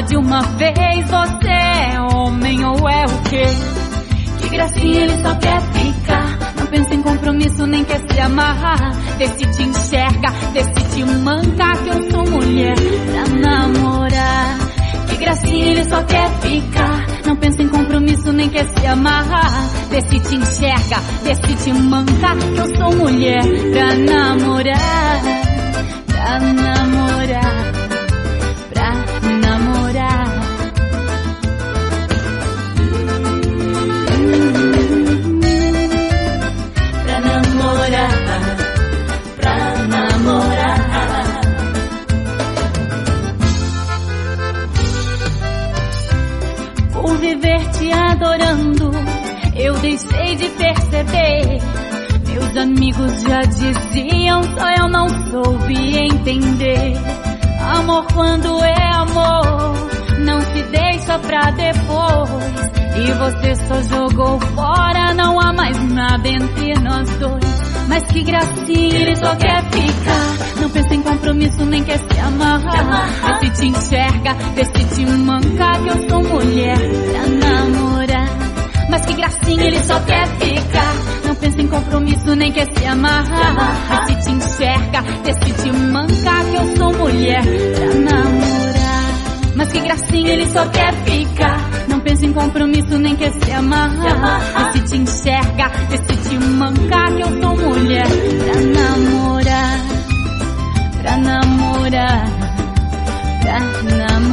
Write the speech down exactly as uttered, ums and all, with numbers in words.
de uma vez, você é homem ou é o quê? Que gracinha, ele só quer ficar. Não pensa em compromisso, nem quer se amarrar. Vê se te enxerga, vê se te manca, que eu sou mulher pra namorar. Que gracinha, ele só quer ficar. Não pensa em compromisso, nem quer se amarrar. Vê se te enxerga, vê se te manca, que eu sou mulher pra namorar. Pra namorar, pra namorar. Pra namorar, pra namorar. Por viver te adorando, eu deixei de perceber. Meus amigos já diziam, só eu não soube entender. Amor quando é amor, não se deixa pra depois. E você só jogou fora, não há mais nada entre nós dois. Mas que gracinha, ele só quer ficar. Não pensa em compromisso, nem quer se amarrar. Vê se te enxerga, vê se te manca, que eu sou mulher pra namorar. Mas que gracinha, ele só quer ficar. Não pensa em compromisso, nem quer se amarrar. Vê se te enxerga, vê se te manca, que eu sou mulher pra namorar. Mas que gracinha, ele só quer ficar. Não pensa em compromisso, nem quer se amarrar. Vê se te enxerga, vê se te manca, que eu sou mulher pra namorar. Pra namorar, pra namorar.